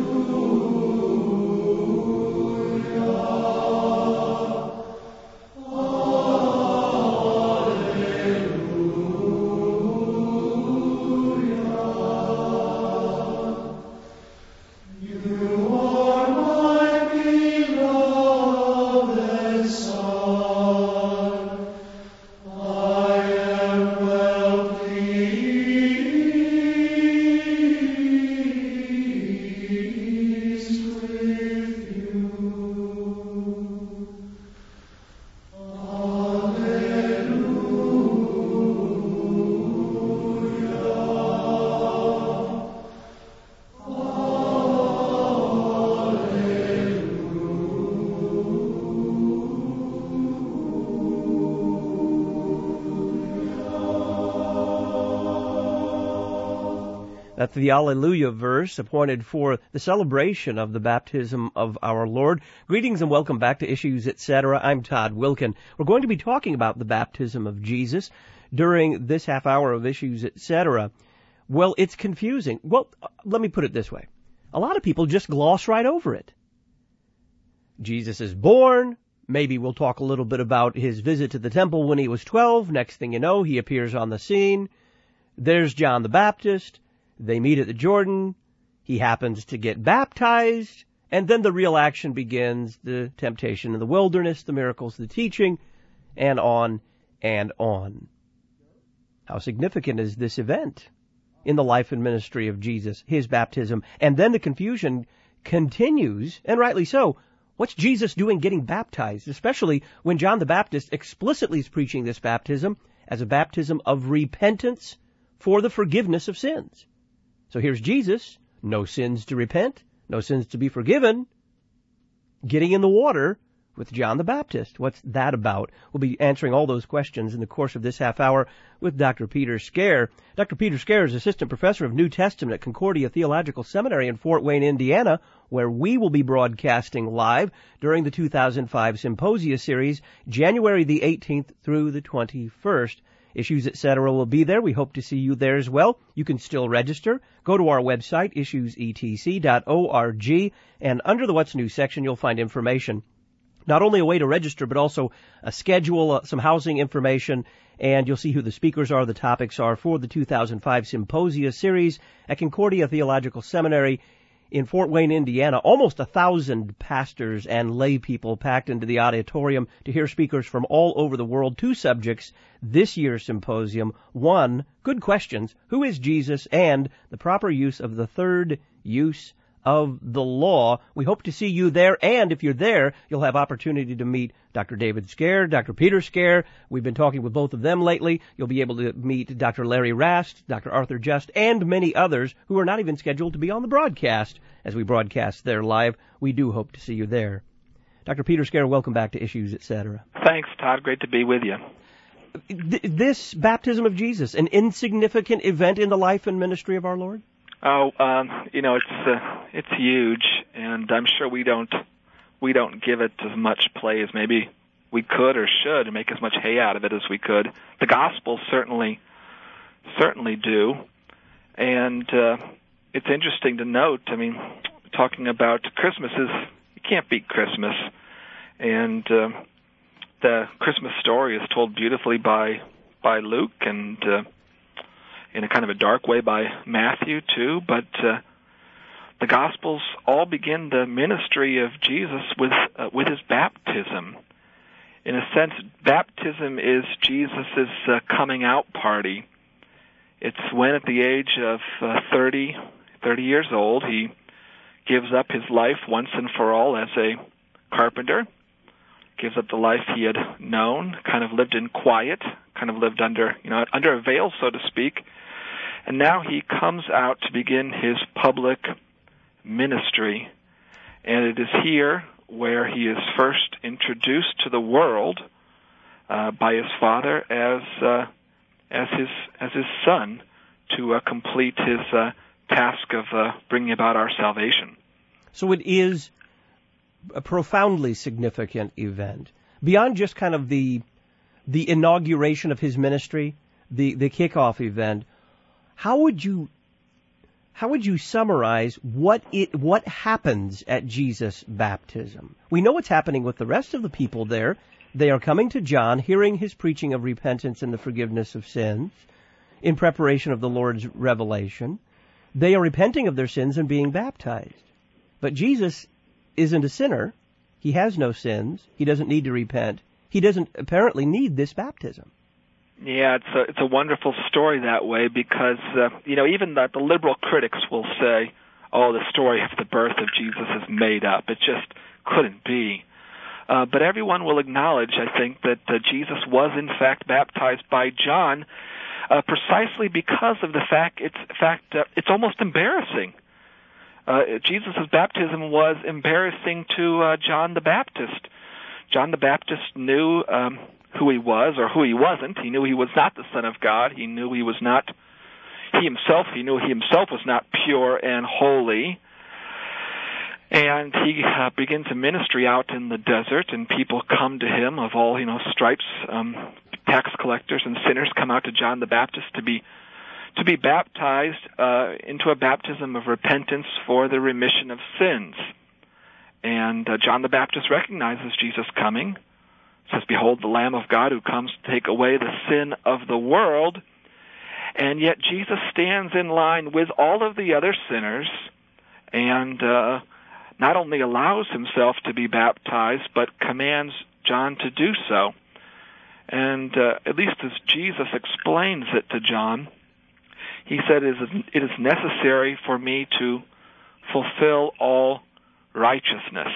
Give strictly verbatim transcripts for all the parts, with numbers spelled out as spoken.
That's the Alleluia verse appointed for the celebration of the baptism of our Lord. Greetings and welcome back to Issues, et cetera. I'm Todd Wilkin. We're going to be talking about the baptism of Jesus during this half hour of Issues, et cetera. Well, it's confusing. Well, let me put it this way. A lot of people just gloss right over it. Jesus is born. Maybe we'll talk a little bit about his visit to the temple when he was twelve. Next thing you know, he appears on the scene. There's John the Baptist. They meet at the Jordan. He happens to get baptized. And then the real action begins, the temptation in the wilderness, the miracles, the teaching, and on and on. How significant is this event in the life and ministry of Jesus, his baptism? And then the confusion continues, and rightly so. What's Jesus doing getting baptized, especially when John the Baptist explicitly is preaching this baptism as a baptism of repentance for the forgiveness of sins? So here's Jesus, no sins to repent, no sins to be forgiven, getting in the water with John the Baptist. What's that about? We'll be answering all those questions in the course of this half hour with Doctor Peter Scaer. Doctor Peter Scaer is Assistant Professor of New Testament at Concordia Theological Seminary in Fort Wayne, Indiana, where we will be broadcasting live during the two thousand five Symposia Series, January the eighteenth through the twenty-first. Issues, et cetera will be there. We hope to see you there as well. You can still register. Go to our website, issues e t c dot org, and under the What's New section, you'll find information. Not only a way to register, but also a schedule, uh, some housing information, and you'll see who the speakers are, the topics are for the two thousand five Symposia Series at Concordia Theological Seminary in Fort Wayne, Indiana. Almost a thousand pastors and lay people packed into the auditorium to hear speakers from all over the world. Two subjects this year's symposium. One, good questions. Who is Jesus? And the proper use of the third use of the law. We hope to see you there, and if you're there, you'll have opportunity to meet Doctor David Scaer, Doctor Peter Scaer. We've been talking with both of them lately. You'll be able to meet Doctor Larry Rast, Doctor Arthur Just, and many others who are not even scheduled to be on the broadcast as we broadcast there live. We do hope to see you there. Doctor Peter Scaer, welcome back to Issues, et cetera. Thanks, Todd. Great to be with you. This baptism of Jesus, an insignificant event in the life and ministry of our Lord? Oh, um, you know, it's uh, it's huge, and I'm sure we don't we don't give it as much play as maybe we could or should, and make as much hay out of it as we could. The Gospels certainly certainly do, and uh, it's interesting to note. I mean, talking about Christmas is you can't beat Christmas, and uh, the Christmas story is told beautifully by by Luke and. Uh, in a kind of a dark way by Matthew, too, but uh, the Gospels all begin the ministry of Jesus with uh, with his baptism. In a sense, baptism is Jesus' uh, coming out party. It's when at the age of uh, thirty, thirty years old, he gives up his life once and for all as a carpenter, gives up the life he had known, kind of lived in quiet, kind of lived under, you know, under a veil, so to speak. And now he comes out to begin his public ministry. And it is here where he is first introduced to the world uh, by his Father as uh, as his as his Son to uh, complete his uh, task of uh, bringing about our salvation. So it is a profoundly significant event. Beyond just kind of the the inauguration of his ministry, the, the kickoff event, how would you how would you summarize what it what happens at Jesus' baptism? We know what's happening with the rest of the people there. They are coming to John, hearing his preaching of repentance and the forgiveness of sins in preparation of the Lord's revelation. They are repenting of their sins and being baptized. But Jesus isn't a sinner. He has no sins. He doesn't need to repent. He doesn't apparently need this baptism. Yeah, it's a, it's a wonderful story that way because, uh, you know, even the, the liberal critics will say, oh, the story of the birth of Jesus is made up. It just couldn't be. Uh, but everyone will acknowledge, I think, that uh, Jesus was, in fact, baptized by John uh, precisely because of the fact it's, fact, uh, it's almost embarrassing. Uh, Jesus' baptism was embarrassing to uh, John the Baptist. John the Baptist knew um, who he was or who he wasn't. He knew he was not the Son of God. He knew he was not, he himself, he knew he himself was not pure and holy. And he uh, begins a ministry out in the desert, and people come to him of all, you know, stripes. Um, tax collectors and sinners come out to John the Baptist to be to be baptized uh, into a baptism of repentance for the remission of sins. And uh, John the Baptist recognizes Jesus coming, says, "Behold, the Lamb of God who comes to take away the sin of the world." And yet Jesus stands in line with all of the other sinners and uh, not only allows himself to be baptized, but commands John to do so. And uh, at least as Jesus explains it to John, he said, "It is, it is necessary for me to fulfill all righteousness."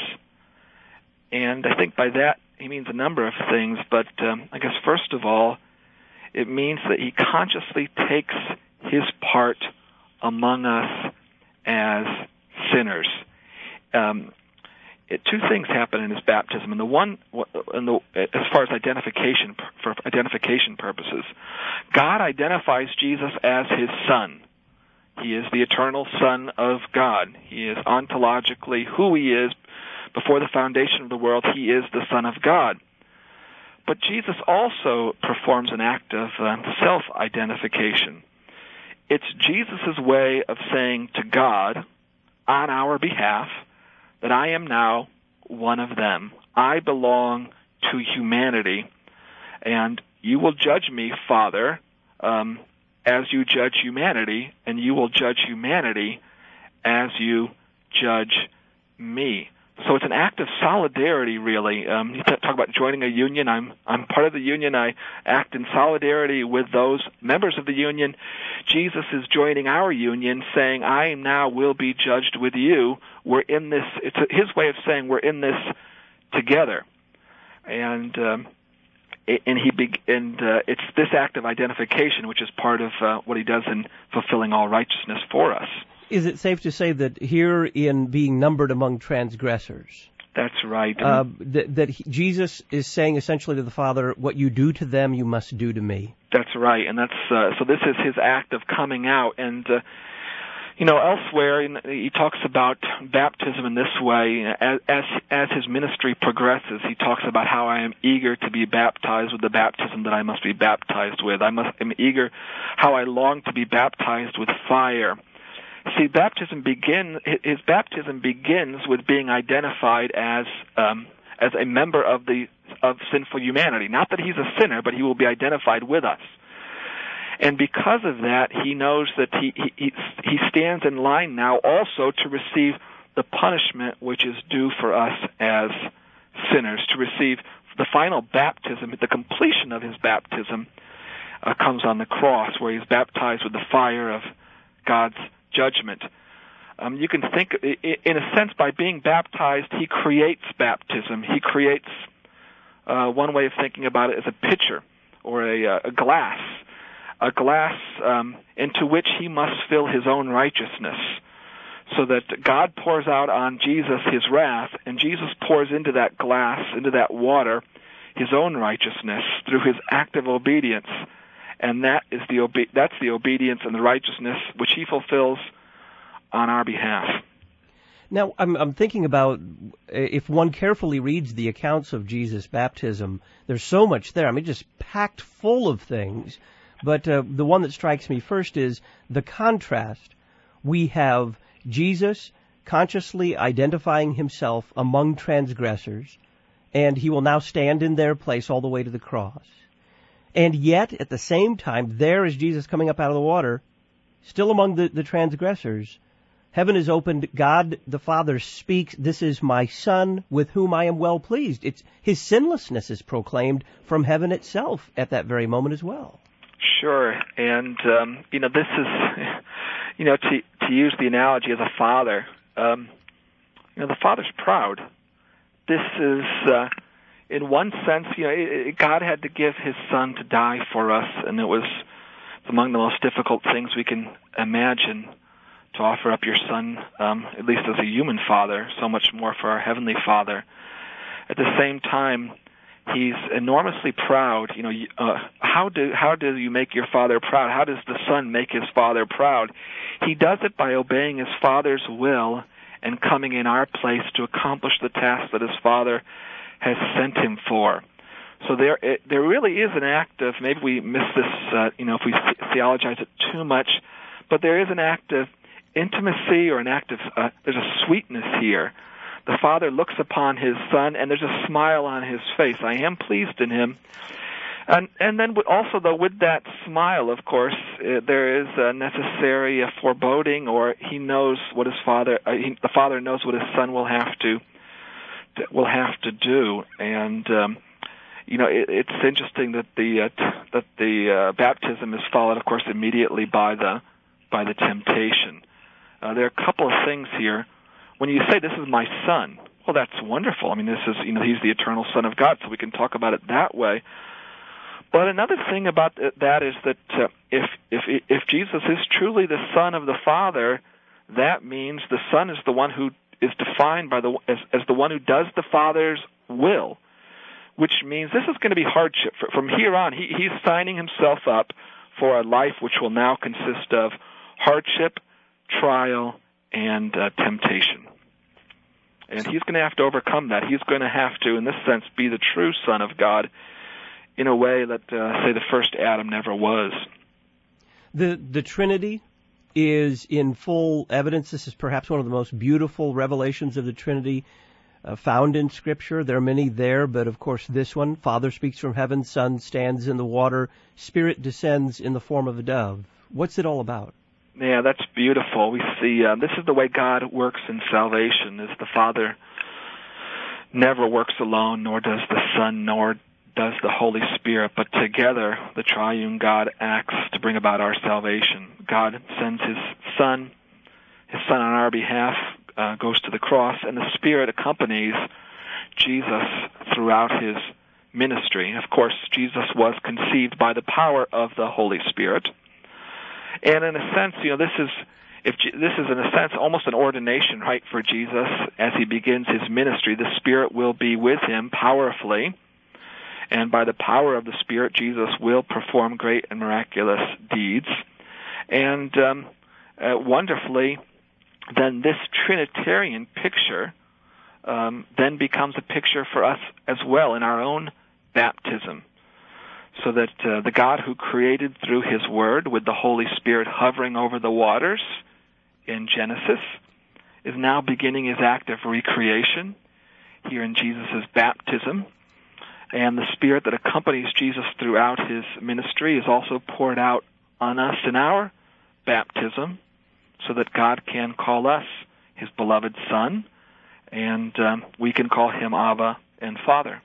And I think by that he means a number of things, but um, I guess first of all, it means that he consciously takes his part among us as sinners. Um, it, two things happen in his baptism, and the one, in the, as far as identification for identification purposes, God identifies Jesus as his Son. He is the eternal Son of God. He is ontologically who he is. Before the foundation of the world, he is the Son of God. But Jesus also performs an act of uh, self-identification. It's Jesus' way of saying to God, on our behalf, that I am now one of them. I belong to humanity, and you will judge me, Father, um, as you judge humanity, and you will judge humanity as you judge me. So it's an act of solidarity, really. Um, you talk about joining a union. I'm I'm part of the union. I act in solidarity with those members of the union. Jesus is joining our union, saying, "I now will be judged with you." We're in this. It's a, his way of saying we're in this together, and um, and he be, and uh, it's this act of identification which is part of uh, what he does in fulfilling all righteousness for us. Is it safe to say that here in being numbered among transgressors, that's right, uh, that, that he, Jesus is saying essentially to the Father, what you do to them, you must do to me? That's right, and that's uh, so this is his act of coming out. And uh, you know, elsewhere he talks about baptism in this way. As, as as his ministry progresses, he talks about how I am eager to be baptized with the baptism that I must be baptized with. I must am eager, how I long to be baptized with fire. See, baptism begin his baptism begins with being identified as um, as a member of the of sinful humanity. Not that he's a sinner, but he will be identified with us. And because of that, he knows that he he he stands in line now also to receive the punishment which is due for us as sinners. To receive the final baptism, the completion of his baptism uh, comes on the cross, where he's baptized with the fire of God's judgment. Um, you can think, in a sense, by being baptized, he creates baptism. He creates, uh, one way of thinking about it is a pitcher or a, a glass, a glass um, into which he must fill his own righteousness, so that God pours out on Jesus his wrath, and Jesus pours into that glass, into that water, his own righteousness through his act of obedience. And that is the obe- that's the obedience and the righteousness which he fulfills on our behalf. Now, I'm, I'm thinking about if one carefully reads the accounts of Jesus' baptism, there's so much there. I mean, just packed full of things. But uh, the one that strikes me first is the contrast we have Jesus consciously identifying himself among transgressors, and he will now stand in their place all the way to the cross. And yet, at the same time, there is Jesus coming up out of the water, still among the, the transgressors. Heaven is opened. God the Father speaks, "This is my Son with whom I am well pleased." It's his sinlessness is proclaimed from heaven itself at that very moment as well. Sure. And, um, you know, this is, you know, to, to use the analogy of a father, um, you know, the Father's proud. This is, uh, in one sense, you know, it, it, God had to give his Son to die for us, and it was among the most difficult things we can imagine, to offer up your Son, um, at least as a human father, so much more for our Heavenly Father. At the same time, he's enormously proud. You know, uh, how do how do you make your Father proud? How does the Son make his Father proud? He does it by obeying his Father's will and coming in our place to accomplish the task that his Father has sent him for. So there, it, there really is an act of, maybe we miss this, uh, you know, if we theologize it too much, but there is an act of intimacy, or an act of, uh, there's a sweetness here. The Father looks upon his Son, and there's a smile on his face. I am pleased in him. And and then also, though, with that smile, of course, uh, there is a necessary a foreboding, or he knows what his Father, uh, he, the Father knows what his Son will have to, will have to do. And, um, you know, it, it's interesting that the, uh, t- that the uh, baptism is followed, of course, immediately by the, by the temptation. Uh, there are a couple of things here. When you say, "This is my Son," well, that's wonderful. I mean, this is, you know, he's the eternal Son of God, so we can talk about it that way. But another thing about that is that uh, if if if Jesus is truly the Son of the Father, that means the Son is the one who is defined by the as, as the one who does the Father's will, which means this is going to be hardship. From here on, he, he's signing himself up for a life which will now consist of hardship, trial, and uh, temptation. And he's going to have to overcome that. He's going to have to, in this sense, be the true Son of God in a way that, uh, say, the first Adam never was. The the Trinity is in full evidence. This is perhaps one of the most beautiful revelations of the Trinity uh, found in Scripture. There are many there, but of course this one, Father speaks from heaven, Son stands in the water, Spirit descends in the form of a dove. What's it all about? Yeah, that's beautiful. We see uh, this is the way God works in salvation, is the Father never works alone, nor does the Son, nor does the Holy Spirit, but together the triune God acts to bring about our salvation. God sends his Son, his Son on our behalf uh, goes to the cross, and the Spirit accompanies Jesus throughout his ministry. Of course, Jesus was conceived by the power of the Holy Spirit. And in a sense, you know, this is if this is in a sense almost an ordination, right, for Jesus as he begins his ministry. The Spirit will be with him powerfully, and by the power of the Spirit, Jesus will perform great and miraculous deeds. And um, uh, wonderfully, then this Trinitarian picture um, then becomes a picture for us as well in our own baptism. So that uh, the God who created through his Word, with the Holy Spirit hovering over the waters in Genesis, is now beginning his act of recreation here in Jesus' baptism. And the Spirit that accompanies Jesus throughout his ministry is also poured out on us in our baptism, so that God can call us his beloved Son, and um, we can call him Abba and Father.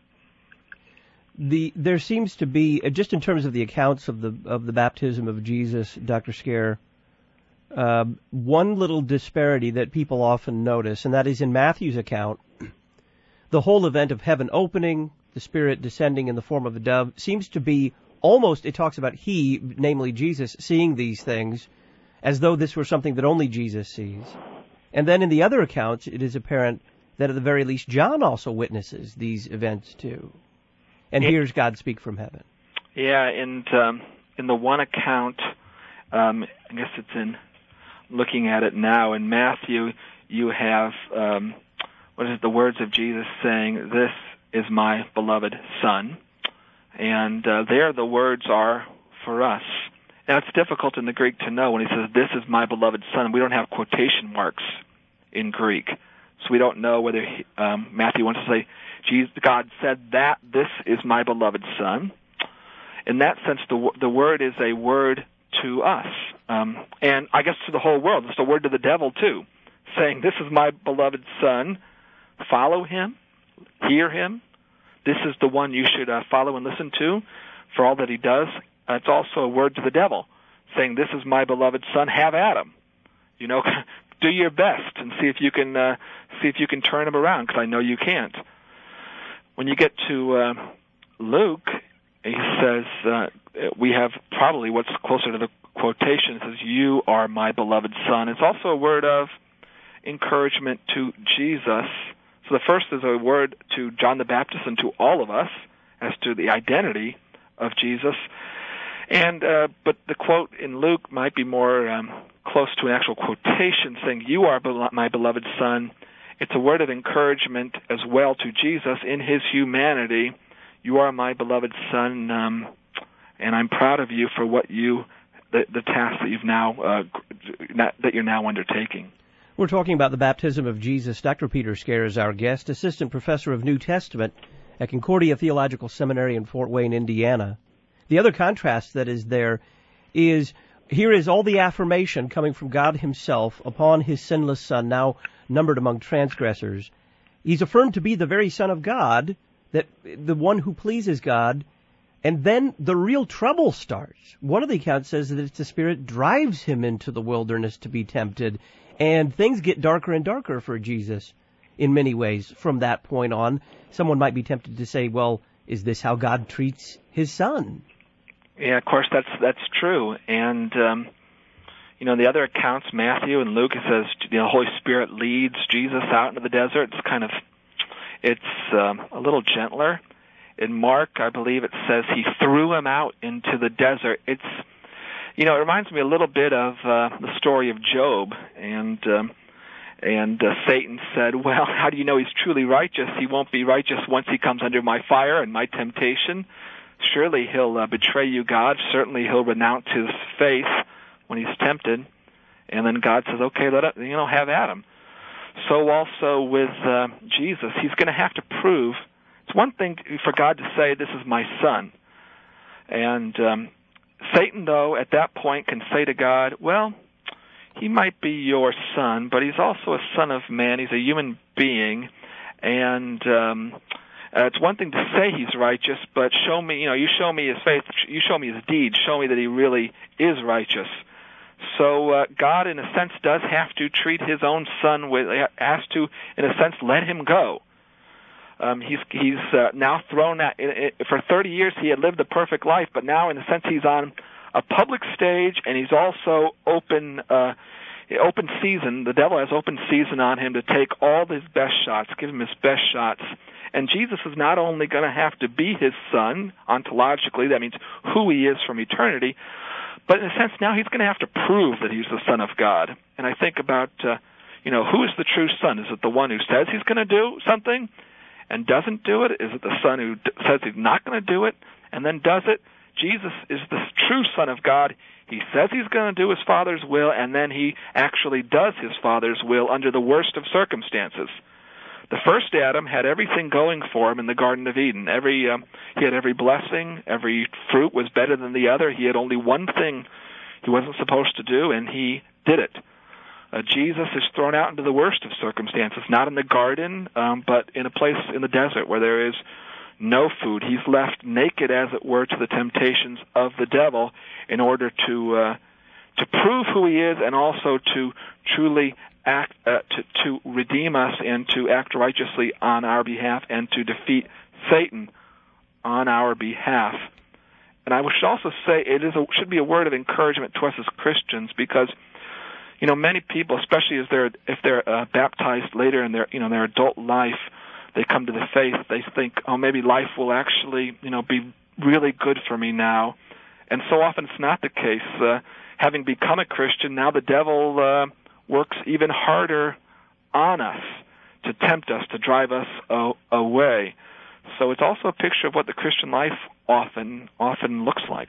The there seems to be, just in terms of the accounts of the of the baptism of Jesus, Doctor Scare, uh, one little disparity that people often notice, and that is in Matthew's account, the whole event of heaven opening, the Spirit descending in the form of a dove, seems to be almost, it talks about he, namely Jesus, seeing these things as though this were something that only Jesus sees. And then in the other accounts, it is apparent that at the very least John also witnesses these events too. And hears God speak from heaven. Yeah, and um, in the one account, um, I guess it's in looking at it now, in Matthew, you have, um, what is it, the words of Jesus saying, "This is my beloved Son." And uh, there the words are for us. Now, it's difficult in the Greek to know when he says, "This is my beloved son." We don't have quotation marks in Greek, so we don't know whether he, um, Matthew wants to say, Jesus, God said that, "This is my beloved son." In that sense, the the word is a word to us, um, and I guess to the whole world. It's a word to the devil, too, saying, "This is my beloved son. Follow him, hear him. This is the one you should uh, follow and listen to for all that he does." Uh, it's also a word to the devil, saying, "This is my beloved son. Have at him. You know, do your best and see if you can uh, see if you can turn him around, because I know you can't." When you get to uh, Luke, he says uh, we have probably what's closer to the quotation. It says, "You are my beloved son." It's also a word of encouragement to Jesus. So the first is a word to John the Baptist and to all of us as to the identity of Jesus. And uh, but the quote in Luke might be more um, close to an actual quotation, saying, "You are be- my beloved son." It's a word of encouragement as well to Jesus in his humanity. "You are my beloved son, um, and I'm proud of you for what you, the, the task that you've now uh, that you're now undertaking." We're talking about the baptism of Jesus. Doctor Peter Scaer is our guest, assistant professor of New Testament at Concordia Theological Seminary in Fort Wayne, Indiana. The other contrast that is there is, here is all the affirmation coming from God himself upon his sinless son, now numbered among transgressors. He's affirmed to be the very Son of God, that the one who pleases God, and then the real trouble starts. One of the accounts says that the Spirit drives him into the wilderness to be tempted, and things get darker and darker for Jesus in many ways from that point on. Someone might be tempted to say, well, is this how God treats his son? Yeah, of course, that's that's true. And, um, you know, the other accounts, Matthew and Luke, it says the Holy Spirit leads Jesus out into the desert. It's kind of, it's um, a little gentler. In Mark, I believe it says he threw him out into the desert. It's, you know, it reminds me a little bit of uh, the story of Job. And um, and uh, Satan said, well, how do you know he's truly righteous? He won't be righteous once he comes under my fire and my temptation. Surely he'll uh, betray you, God. Certainly he'll renounce his faith when he's tempted. And then God says, okay, let it, you know, have at him. So also with uh, Jesus, he's going to have to prove. It's one thing for God to say, this is my son. And um, Satan, though, at that point can say to God, well, he might be your son, but he's also a son of man. He's a human being. And um, uh, it's one thing to say he's righteous, but show me, you know, you show me his faith, you show me his deeds, show me that he really is righteous. So uh, God, in a sense, does have to treat his own son with, has to, in a sense, let him go. Um, he's he's uh, now thrown out. It, it, for thirty years, he had lived a perfect life, but now, in a sense, he's on a public stage, and he's also open uh, open season. The devil has open season on him to take all his best shots, give him his best shots. And Jesus is not only going to have to be his son, ontologically, that means who he is from eternity, but in a sense, now he's going to have to prove that he's the Son of God. And I think about, uh, you know, who is the true son? Is it the one who says he's going to do something and doesn't do it? Is it the son who d- says he's not going to do it and then does it? Jesus is the true Son of God. He says he's going to do his Father's will, and then he actually does his Father's will under the worst of circumstances. The first Adam had everything going for him in the Garden of Eden. Every um, he had every blessing. Every fruit was better than the other. He had only one thing he wasn't supposed to do, and he did it. Uh, Jesus is thrown out into the worst of circumstances, not in the garden, um, but in a place in the desert where there is no food. He's left naked, as it were, to the temptations of the devil in order to uh, to prove who he is and also to truly act, uh, to, to redeem us and to act righteously on our behalf and to defeat Satan on our behalf. And I should also say it is a, should be a word of encouragement to us as Christians, because you know many people, especially as they're if they're uh, baptized later in their you know their adult life, they come to the faith, they think, oh, maybe life will actually, you know, be really good for me now. And so often it's not the case. Uh, having become a Christian, now the devil uh, works even harder on us to tempt us, to drive us uh, away. So it's also a picture of what the Christian life often often looks like.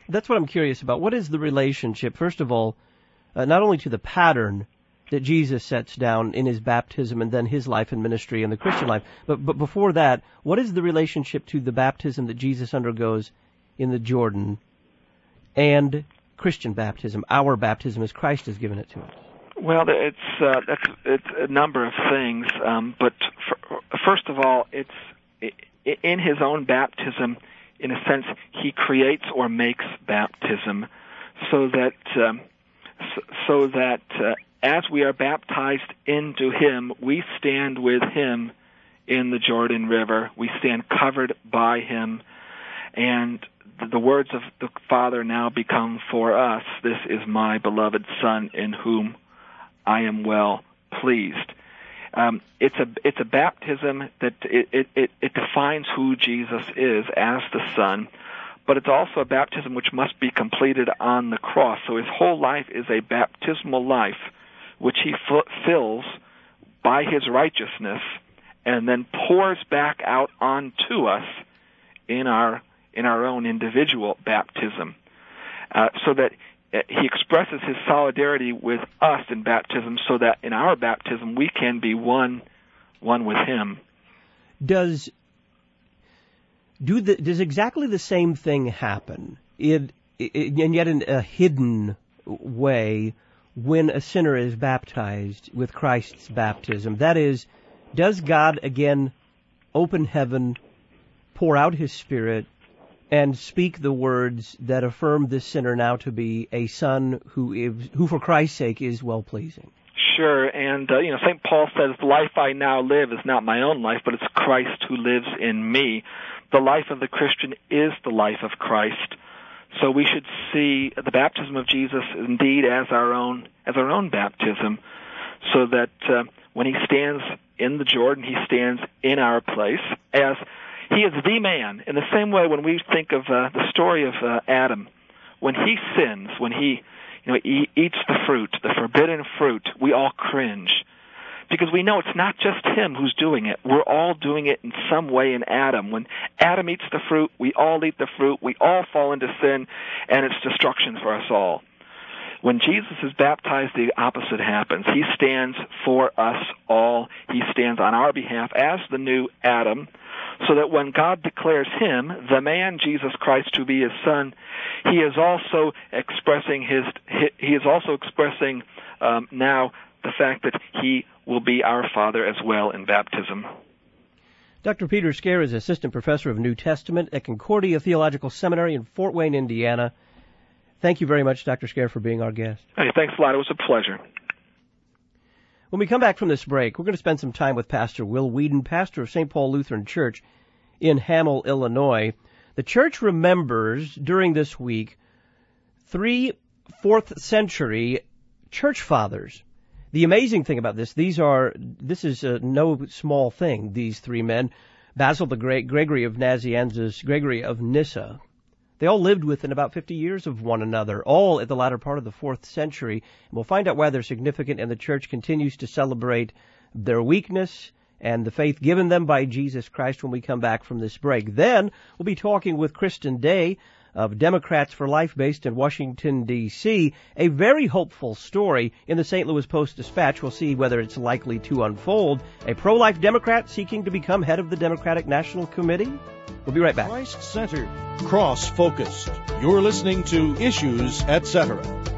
That's what I'm curious about. What is the relationship, first of all, uh, not only to the pattern that Jesus sets down in his baptism and then his life and ministry and the Christian life, but, but before that, what is the relationship to the baptism that Jesus undergoes in the Jordan and Christian baptism, our baptism as Christ has given it to us? Well, it's uh, that's it's a number of things, um, but for, first of all, it's in his own baptism. In a sense, he creates or makes baptism, so that um, so, so that uh, as we are baptized into him, we stand with him in the Jordan River. We stand covered by him, and the words of the Father now become for us, "This is my beloved Son, in whom I am well pleased." Um, it's a it's a baptism that it, it, it defines who Jesus is as the Son, but it's also a baptism which must be completed on the cross. So his whole life is a baptismal life, which he f- fills by his righteousness, and then pours back out onto us in our in our own individual baptism, uh, so that he expresses his solidarity with us in baptism, so that in our baptism we can be one, one with him. Does do the, does exactly the same thing happen, in, in, and yet in a hidden way, when a sinner is baptized with Christ's baptism? That is, does God again open heaven, pour out his Spirit, and speak the words that affirm this sinner now to be a son who is, who for Christ's sake is well-pleasing? Sure, and uh, you know, Saint Paul says, "The life I now live is not my own life, but it's Christ who lives in me." The life of the Christian is the life of Christ. So we should see the baptism of Jesus indeed as our own as our own baptism, so that uh, when he stands in the Jordan, he stands in our place as he is the man. In the same way, when we think of uh, the story of uh, Adam, when he sins, when he, you know, he eats the fruit, the forbidden fruit, we all cringe, because we know it's not just him who's doing it. We're all doing it in some way in Adam. When Adam eats the fruit, we all eat the fruit. We all fall into sin, and it's destruction for us all. When Jesus is baptized, the opposite happens. He stands for us all. He stands on our behalf as the new Adam, so that when God declares him, the man Jesus Christ, to be his Son, he is also expressing his he is also expressing um, now the fact that he will be our Father as well in baptism. Doctor Peter Scaer is Assistant Professor of New Testament at Concordia Theological Seminary in Fort Wayne, Indiana. Thank you very much, Doctor Scaer, for being our guest. Hey, thanks a lot. It was a pleasure. When we come back from this break, we're going to spend some time with Pastor Will Whedon, pastor of Saint Paul Lutheran Church in Hamel, Illinois. The church remembers during this week three fourth century church fathers. The amazing thing about this, these are, this is uh, no small thing, these three men. Basil the Great, Gregory of Nazianzus, Gregory of Nyssa. They all lived within about fifty years of one another, all at the latter part of the fourth century. And we'll find out why they're significant, and the church continues to celebrate their weakness and the faith given them by Jesus Christ when we come back from this break. Then we'll be talking with Kristen Day of Democrats for Life, based in Washington, D C A very hopeful story in the Saint Louis Post-Dispatch. We'll see whether it's likely to unfold. A pro-life Democrat seeking to become head of the Democratic National Committee. We'll be right back. Christ-centered, cross-focused. You're listening to Issues, et cetera.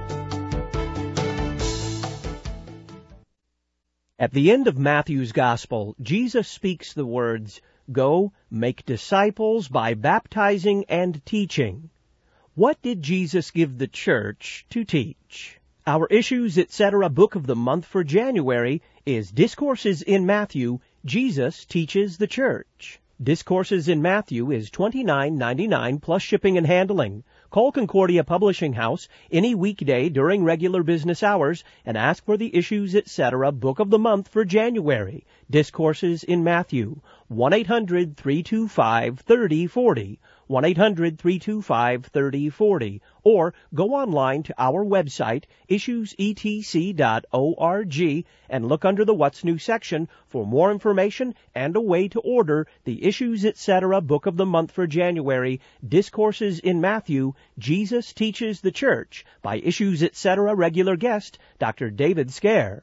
At the end of Matthew's Gospel, Jesus speaks the words, "Go, make disciples by baptizing and teaching." What did Jesus give the church to teach? Our Issues, et cetera book of the month for January is Discourses in Matthew, Jesus Teaches the Church. Discourses in Matthew is twenty-nine ninety-nine plus shipping and handling. Call Concordia Publishing House any weekday during regular business hours and ask for the Issues, et cetera book of the month for January. Discourses in Matthew, one eight hundred three two five three oh four oh, one eight hundred three two five three oh four oh, or go online to our website, issues e t c dot org, and look under the What's New section for more information and a way to order the Issues Etc. Book of the Month for January, Discourses in Matthew, Jesus Teaches the Church, by Issues Etc. regular guest, Doctor David Scare.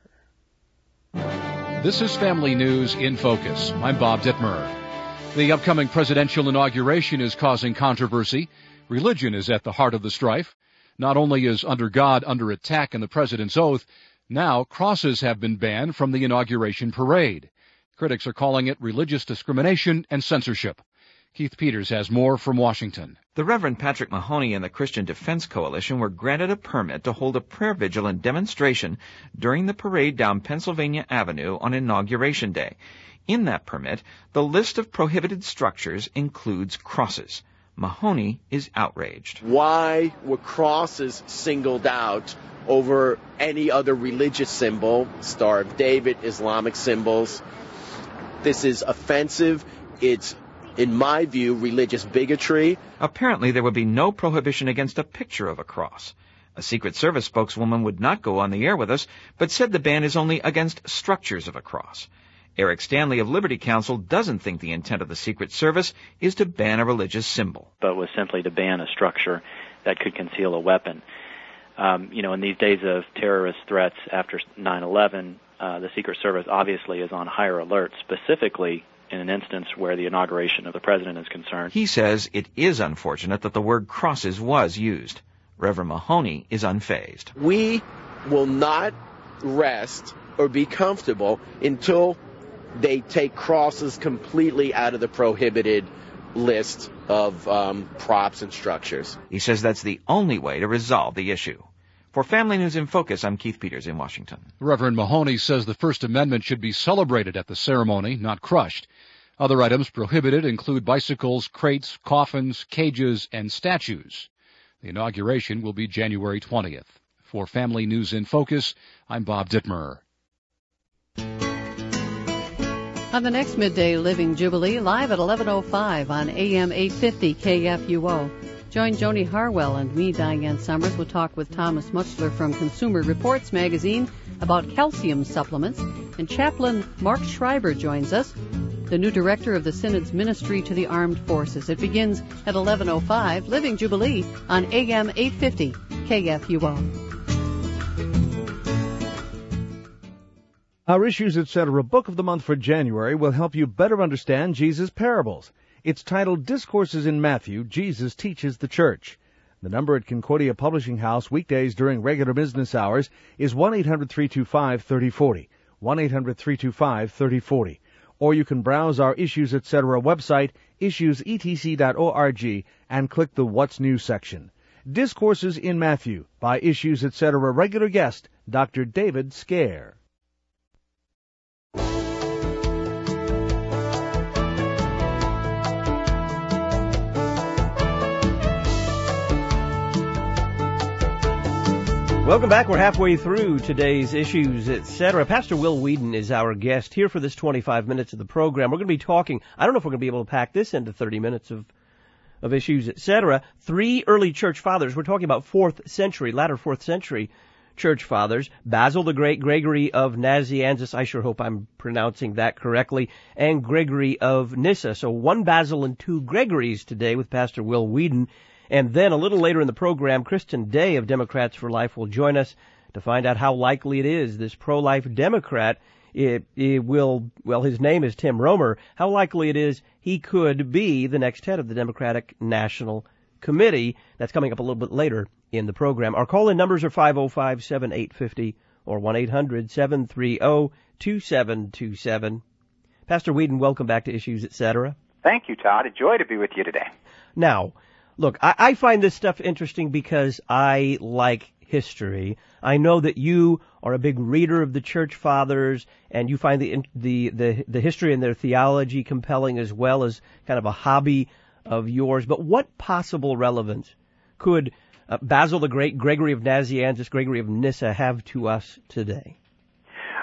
This is Family News in Focus. I'm Bob Dittmer. The upcoming presidential inauguration is causing controversy. Religion is at the heart of the strife. Not only is under God under attack in the president's oath, now crosses have been banned from the inauguration parade. Critics are calling it religious discrimination and censorship. Keith Peters has more from Washington. The Reverend Patrick Mahoney and the Christian Defense Coalition were granted a permit to hold a prayer vigil and demonstration during the parade down Pennsylvania Avenue on Inauguration Day. In that permit, the list of prohibited structures includes crosses. Mahoney is outraged. Why were crosses singled out over any other religious symbol, Star of David, Islamic symbols? This is offensive. It's, in my view, religious bigotry. Apparently, there would be no prohibition against a picture of a cross. A Secret Service spokeswoman would not go on the air with us, but said the ban is only against structures of a cross. Eric Stanley of Liberty Counsel doesn't think the intent of the Secret Service is to ban a religious symbol. But was simply to ban a structure that could conceal a weapon. Um, you know, in these days of terrorist threats after nine eleven, uh, the Secret Service obviously is on higher alert, specifically in an instance where the inauguration of the president is concerned. He says it is unfortunate that the word crosses was used. Reverend Mahoney is unfazed. We will not rest or be comfortable until they take crosses completely out of the prohibited list of um, props and structures. He says that's the only way to resolve the issue. For Family News in Focus, I'm Keith Peters in Washington. Reverend Mahoney says the First Amendment should be celebrated at the ceremony, not crushed. Other items prohibited include bicycles, crates, coffins, cages, and statues. The inauguration will be January twentieth. For Family News in Focus, I'm Bob Dittmer. On the next Midday Living Jubilee, live at eleven oh five on A M eight fifty K F U O. Join Joni Harwell and me, Diane Summers. We'll talk with Thomas Muchler from Consumer Reports magazine about calcium supplements. And Chaplain Mark Schreiber joins us, the new director of the Synod's Ministry to the Armed Forces. It begins at eleven oh five, Living Jubilee on A M eight fifty K F U O. Our Issues Etc. Book of the Month for January will help you better understand Jesus' parables. It's titled Discourses in Matthew, Jesus Teaches the Church. The number at Concordia Publishing House weekdays during regular business hours is one eight hundred three two five three oh four oh, one eight hundred three two five three oh four oh. Or you can browse our Issues Etc. website, issues e t c dot org, and click the What's New section. Discourses in Matthew by Issues Etc. regular guest, Doctor David Scare. Welcome back. We're halfway through today's Issues, et cetera. Pastor Will Weedon is our guest here for this twenty-five minutes of the program. We're going to be talking, I don't know if we're going to be able to pack this into thirty minutes of, of Issues, et cetera. Three early church fathers. We're talking about fourth century, latter fourth century church fathers. Basil the Great, Gregory of Nazianzus, I sure hope I'm pronouncing that correctly, and Gregory of Nyssa. So one Basil and two Gregorys today with Pastor Will Weedon. And then a little later in the program, Kristen Day of Democrats for Life will join us to find out how likely it is this pro-life Democrat, it, it will, well, his name is Tim Romer, how likely it is he could be the next head of the Democratic National Committee. That's coming up a little bit later in the program. Our call-in numbers are five oh five, seven eight five oh or one eight hundred, seven three oh, two seven two seven. Pastor Weedon, welcome back to Issues, et cetera. Thank you, Todd. A joy to be with you today. Now, look, I, I find this stuff interesting because I like history. I know that you are a big reader of the church fathers, and you find the the the, the history and their theology compelling as well as kind of a hobby of yours. But what possible relevance could uh, Basil the Great, Gregory of Nazianzus, Gregory of Nyssa have to us today?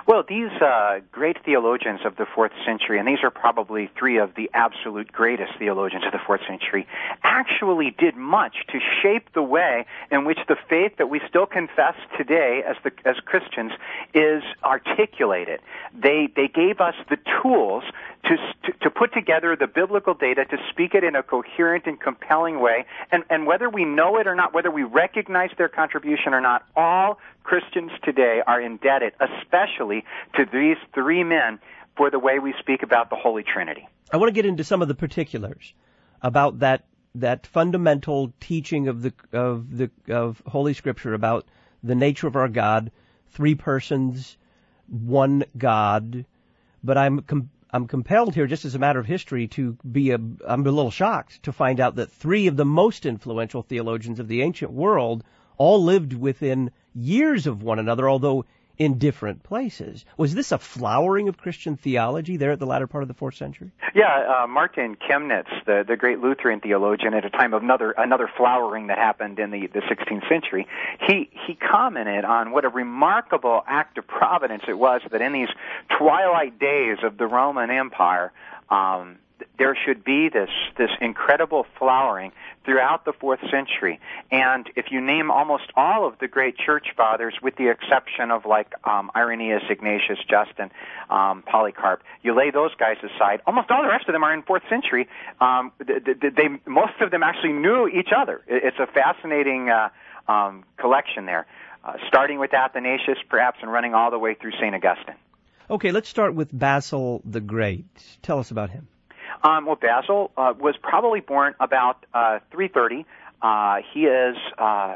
Well, these uh, great theologians of the fourth century, and these are probably three of the absolute greatest theologians of the fourth century, actually did much to shape the way in which the faith that we still confess today as the as Christians is articulated. They they gave us the tools to to, to put together the biblical data, to speak it in a coherent and compelling way, and and whether we know it or not, whether we recognize their contribution or not, all Christians today are indebted, especially to these three men, for the way we speak about the Holy Trinity. I want to get into some of the particulars about that that fundamental teaching of the of the of Holy Scripture about the nature of our God, three persons, one God. But I'm com- I'm compelled here, just as a matter of history, to be a I'm a little shocked to find out that three of the most influential theologians of the ancient world all lived within years of one another, although in different places. Was this a flowering of Christian theology there at the latter part of the fourth century? Yeah, uh, Martin Chemnitz, the, the great Lutheran theologian, at a time of another another flowering that happened in the, the sixteenth century, he, he commented on what a remarkable act of providence it was that in these twilight days of the Roman Empire, um, there should be this this incredible flowering throughout the fourth century. And if you name almost all of the great church fathers, with the exception of like um, Irenaeus, Ignatius, Justin, um, Polycarp, you lay those guys aside, almost all the rest of them are in fourth century. Um, they, they, most of them actually knew each other. It's a fascinating uh, um, collection there, uh, starting with Athanasius perhaps and running all the way through Saint Augustine. Okay, let's start with Basil the Great. Tell us about him. Um, well, Basil uh, was probably born about uh, three thirty. Uh, he is, uh,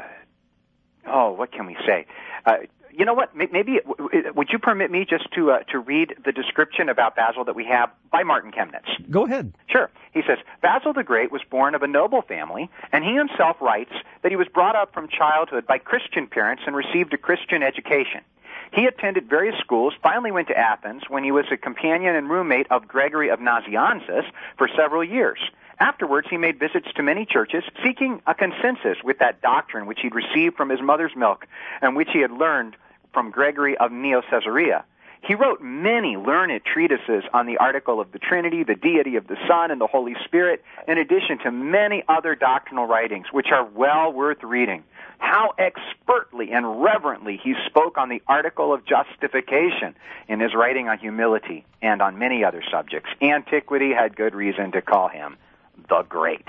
oh, what can we say? Uh, you know what? Maybe would you permit me just to uh, to read the description about Basil that we have by Martin Chemnitz? Go ahead. Sure. He says, Basil the Great was born of a noble family, and he himself writes that he was brought up from childhood by Christian parents and received a Christian education. He attended various schools, finally went to Athens when he was a companion and roommate of Gregory of Nazianzus for several years. Afterwards, he made visits to many churches, seeking a consensus with that doctrine which he'd received from his mother's milk and which he had learned from Gregory of Neo-Caesarea. He wrote many learned treatises on the article of the Trinity, the deity of the Son, and the Holy Spirit, in addition to many other doctrinal writings, which are well worth reading. How expertly and reverently he spoke on the article of justification in his writing on humility and on many other subjects. Antiquity had good reason to call him the Great.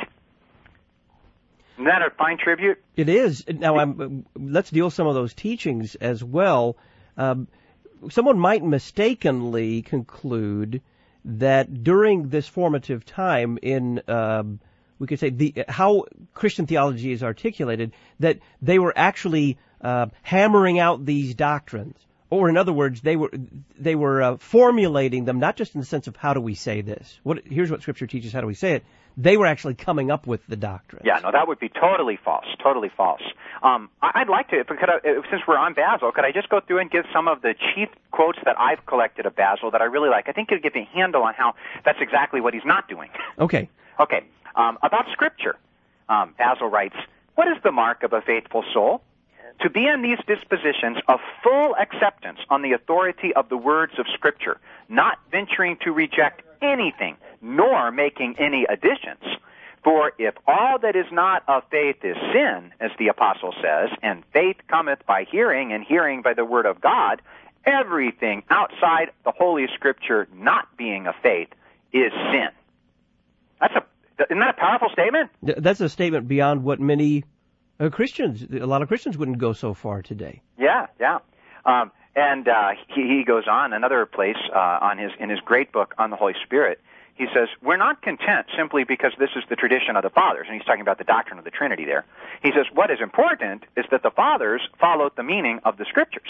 Isn't that a fine tribute? It is. Now, I'm, let's deal with some of those teachings as well. Um, someone might mistakenly conclude that during this formative time in um, we could say the how Christian theology is articulated, that they were actually uh, hammering out these doctrines, or in other words, they were they were uh, formulating them, not just in the sense of how do we say this. What here's what Scripture teaches. How do we say it? They were actually coming up with the doctrine. Yeah, no, that would be totally false. Totally false. Um, I'd like to, if could I, since we're on Basil, could I just go through and give some of the chief quotes that I've collected of Basil that I really like? I think it'll give you a handle on how that's exactly what he's not doing. Okay. Okay. Um, about Scripture, um, Basil writes, "What is the mark of a faithful soul? To be in these dispositions of full acceptance on the authority of the words of Scripture, not venturing to reject anything, nor making any additions. For if all that is not of faith is sin, as the apostle says, and faith cometh by hearing, and hearing by the word of God, everything outside the Holy Scripture not being of faith is sin." That's a Isn't that a powerful statement? That's a statement beyond what many uh, Christians, a lot of Christians wouldn't go so far today. Yeah, yeah. Um, and uh, he, he goes on another place uh, on his in his great book on the Holy Spirit. He says, "We're not content simply because this is the tradition of the fathers," and he's talking about the doctrine of the Trinity there. He says, "What is important is that the fathers followed the meaning of the Scriptures."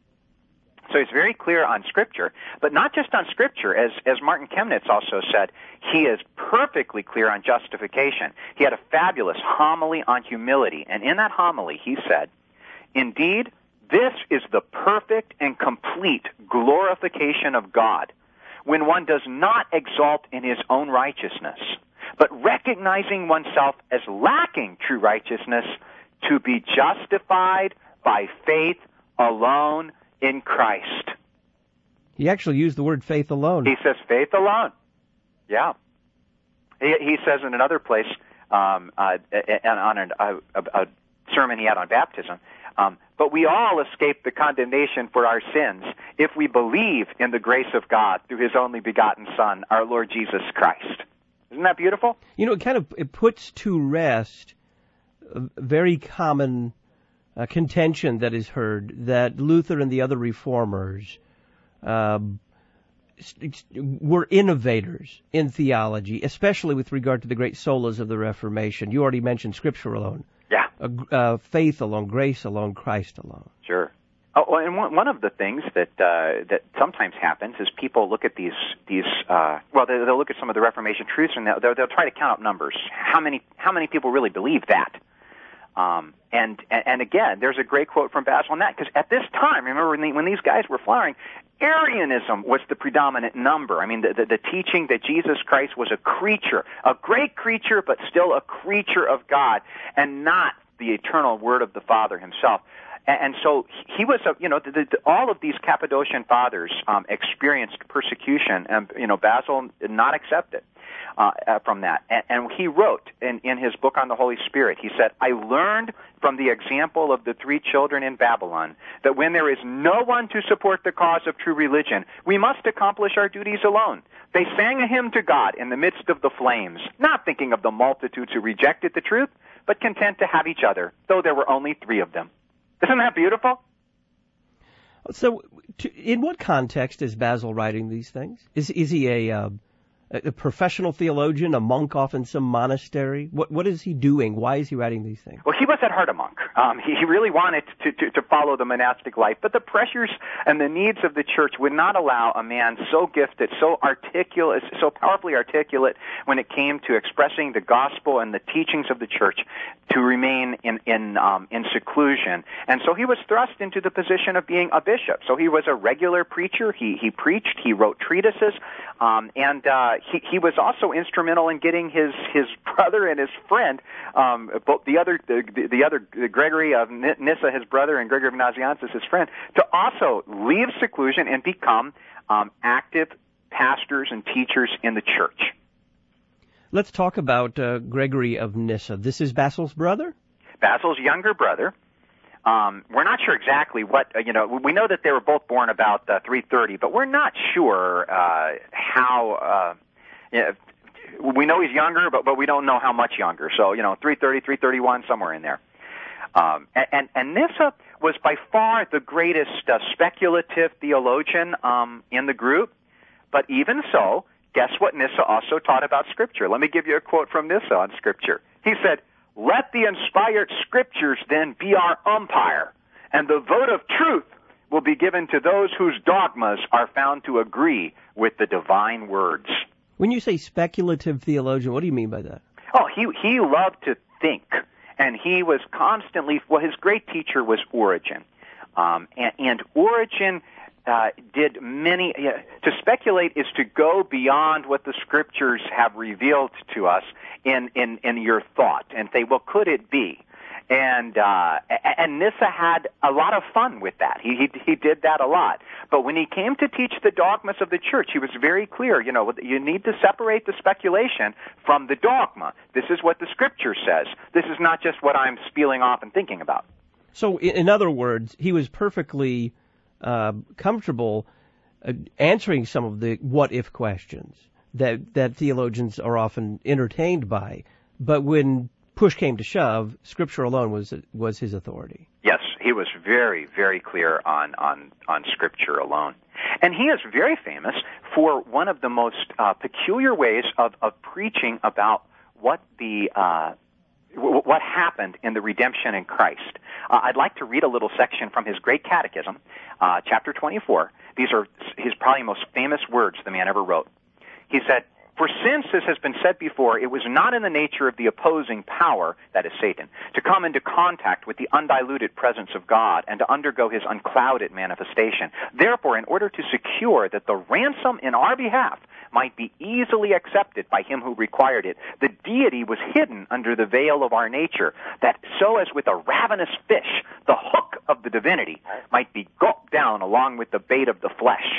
So he's very clear on Scripture, but not just on Scripture. As as Martin Chemnitz also said, he is perfectly clear on justification. He had a fabulous homily on humility, and in that homily he said, "Indeed, this is the perfect and complete glorification of God, when one does not exalt in his own righteousness, but recognizing oneself as lacking true righteousness, to be justified by faith alone in Christ." He actually used the word faith alone. He says faith alone. Yeah. He, he says in another place, um, uh, on an, a, a sermon he had on baptism, um, but we all escape the condemnation for our sins if we believe in the grace of God through His only begotten Son, our Lord Jesus Christ. Isn't that beautiful? You know, it kind of it puts to rest a very common uh, contention that is heard that Luther and the other reformers um, were innovators in theology, especially with regard to the great solas of the Reformation. You already mentioned Scripture alone. Yeah. Uh, uh, faith alone, grace alone, Christ alone. Sure. Oh, well, and one, one of the things that uh, that sometimes happens is people look at these these uh, well, they, they'll look at some of the Reformation truths and they'll, they'll try to count up numbers. How many how many people really believe that? Um, and and again, there's a great quote from Basil on that, because at this time, remember when, the, when these guys were flowering, Arianism was the predominant number. I mean, the, the, the teaching that Jesus Christ was a creature, a great creature, but still a creature of God, and not the eternal Word of the Father Himself. And, and so he was, a, you know, the, the, all of these Cappadocian fathers um, experienced persecution, and you know, Basil did not accept it. Uh, uh, from that. And, and he wrote in, in his book on the Holy Spirit, he said, I learned from the example of the three children in Babylon that when there is no one to support the cause of true religion, we must accomplish our duties alone. They sang a hymn to God in the midst of the flames, not thinking of the multitudes who rejected the truth, but content to have each other, though there were only three of them. Isn't that beautiful? So, to, in what context is Basil writing these things? Is, is he a... Uh, A professional theologian, a monk off in some monastery? What What is he doing? Why is he writing these things? Well, he was at heart a monk. Um, he, he really wanted to, to, to follow the monastic life, but the pressures and the needs of the church would not allow a man so gifted, so articulate, so powerfully articulate when it came to expressing the gospel and the teachings of the church to remain in in, um, in seclusion. And so he was thrust into the position of being a bishop. So he was a regular preacher. He he preached. He wrote treatises, um, and uh, He, he was also instrumental in getting his, his brother and his friend, um, both the other the, the other Gregory of Nyssa, his brother, and Gregory of Nazianzus, his friend, to also leave seclusion and become um, active pastors and teachers in the church. Let's talk about uh, Gregory of Nyssa. This is Basil's brother? Basil's younger brother. Um, we're not sure exactly what, uh, you know, we know that they were both born about uh, three thirty, but we're not sure uh, how... Uh, Yeah, we know he's younger, but but we don't know how much younger. So, you know, three thirty, three thirty-one, somewhere in there. Um, and, and, and Nyssa was by far the greatest uh, speculative theologian um, in the group. But even so, guess what Nyssa also taught about Scripture? Let me give you a quote from Nyssa on Scripture. He said, "Let the inspired Scriptures then be our umpire, and the vote of truth will be given to those whose dogmas are found to agree with the divine words." When you say speculative theologian, what do you mean by that? Oh, he he loved to think, and he was constantly, well, his great teacher was Origen. Um, and, and Origen uh, did many, uh, to speculate is to go beyond what the Scriptures have revealed to us in, in, in your thought, and say, well, could it be? And uh, and Nyssa had a lot of fun with that. He, he he did that a lot. But when he came to teach the dogmas of the church, he was very clear. You know, you need to separate the speculation from the dogma. This is what the Scripture says. This is not just what I'm spieling off and thinking about. So, in other words, he was perfectly uh, comfortable uh, answering some of the what-if questions that that theologians are often entertained by. But when push came to shove, Scripture alone was was his authority. Yes, he was very, very clear on, on, on Scripture alone. And he is very famous for one of the most uh, peculiar ways of, of preaching about what the uh, w- what happened in the redemption in Christ. Uh, I'd like to read a little section from his great catechism, uh, chapter twenty-four. These are his probably most famous words the man ever wrote. He said, "For since, as has been said before, it was not in the nature of the opposing power, that is Satan, to come into contact with the undiluted presence of God and to undergo his unclouded manifestation. Therefore, in order to secure that the ransom in our behalf might be easily accepted by him who required it, the deity was hidden under the veil of our nature, that so as with a ravenous fish, the hook of the divinity might be gulped down along with the bait of the flesh.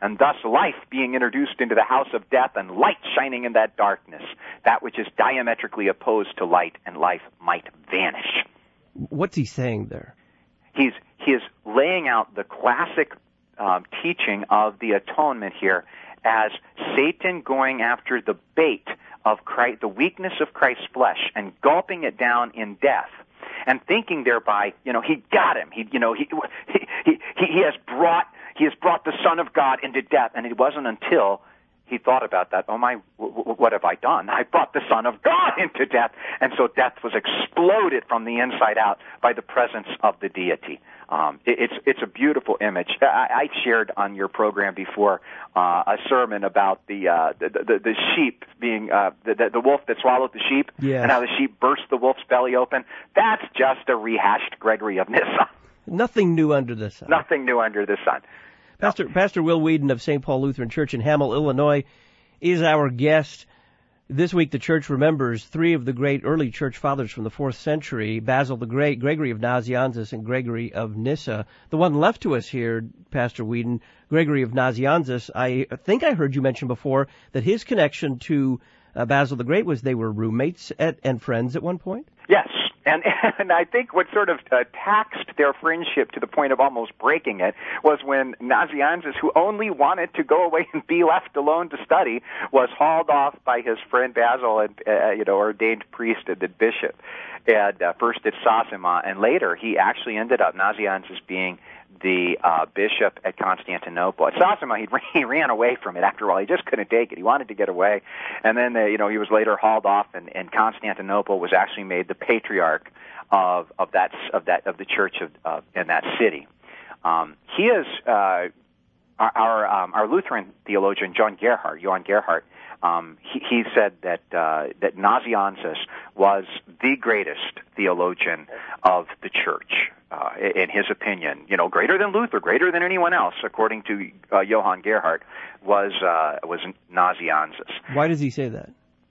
and thus life being introduced into the house of death and light shining in that darkness, that which is diametrically opposed to light, and life might vanish. What's he saying there? He's he is laying out the classic um, teaching of the atonement here as Satan going after the bait of Christ, the weakness of Christ's flesh, and gulping it down in death, and thinking thereby, you know, he got him. He, you know, he he he, he has brought he has brought the Son of God into death, and it wasn't until he thought about that, oh my, what have I done? I brought the Son of God into death. And so death was exploded from the inside out by the presence of the deity. Um, it, it's it's a beautiful image. I, I shared on your program before uh, a sermon about the uh, the, the, the sheep being, uh, the, the, the wolf that swallowed the sheep, yes. and how the sheep burst the wolf's belly open. That's just a rehashed Gregory of Nyssa. Nothing new under the sun. Nothing new under the sun. Pastor Pastor Will Whedon of Saint Paul Lutheran Church in Hamel, Illinois, is our guest. This week the church remembers three of the great early church fathers from the fourth century, Basil the Great, Gregory of Nazianzus, and Gregory of Nyssa. The one left to us here, Pastor Whedon, Gregory of Nazianzus, I think I heard you mention before that his connection to uh, Basil the Great was they were roommates at, and friends at one point? Yes. And, and I think what sort of uh, taxed their friendship to the point of almost breaking it was when Nazianzus, who only wanted to go away and be left alone to study, was hauled off by his friend Basil, and uh, you know, ordained priest and then bishop, and uh, first at Sosima, and later he actually ended up Nazianzus being the uh, bishop at Constantinople. At Sosima, he, he ran away from it after all. He just couldn't take it. He wanted to get away. And then, uh, you know, he was later hauled off, and, and Constantinople was actually made the patriarch of, of that, of that, of the church of, uh, in that city. Um, he is, uh, our, our, um, our Lutheran theologian, John Gerhardt, Johann Gerhardt, Um, he, he said that uh, that Nazianzus was the greatest theologian of the church, uh, in his opinion. You know, greater than Luther, greater than anyone else, according to uh, Johann Gerhardt, was uh, was Nazianzus. Why does he say that?